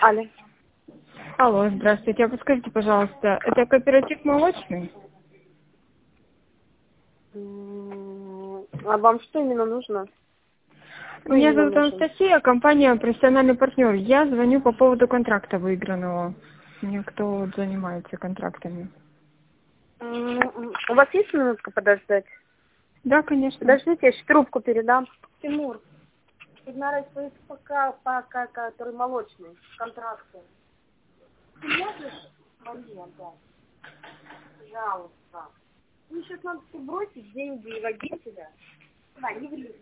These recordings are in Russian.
Алло. Алло, здравствуйте. А подскажите, пожалуйста, это кооператив молочный? А вам что именно нужно? Кто Меня именно зовут нужен? Анастасия, компания «Профессиональный партнер». Я звоню по поводу контракта выигранного. Мне кто вот занимается контрактами? У вас есть минутка подождать? Да, конечно. Подождите, я сейчас трубку передам. Тимур, Игнарий пока, который молочный, контракты. Ты можешь, Мария, да? Пожалуйста. Ну, сейчас надо все бросить, деньги и водителя. Да, не ври.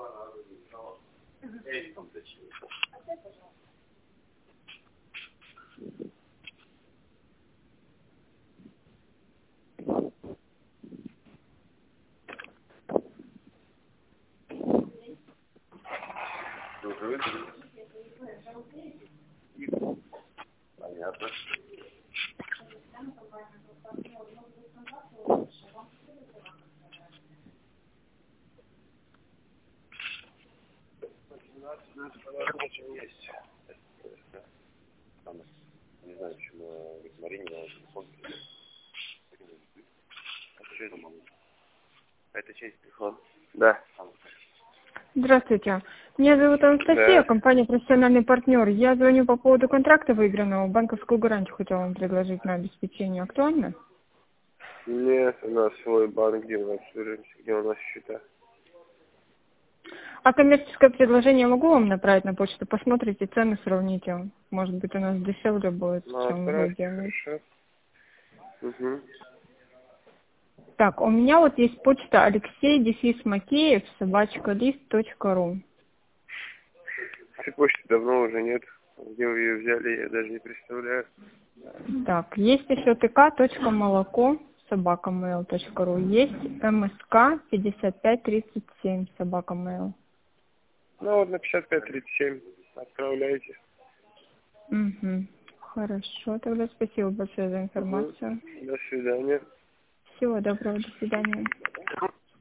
Понятно. Есть. Там, не знаю, почему Марине дала телефон. А что это могу? Это чей телефон? Да. Здравствуйте. Меня зовут Анастасия, Да. компания «Профессиональный партнер». Я звоню по поводу контракта выигранного. Банковскую гарантию хотела вам предложить на обеспечение. Актуально? Нет, у нас свой банк, где мы обслуживаемся, где у нас счета. А коммерческое предложение могу вам направить на почту? Посмотрите, цены сравните. Может быть, у нас дешевле будет, Ну, чем вы отправьте, делаете. хорошо. Угу. Так, у меня вот есть почта alexey-макеев@list.ru. Почты давно уже нет. Где вы ее взяли, я даже не представляю. Так, есть еще tk.молоко@mail.ru. Есть msk5537 Ну вот на 5537 отправляйте. Угу. Хорошо, тогда спасибо большое за Угу. информацию. До свидания. Всего доброго, до свидания.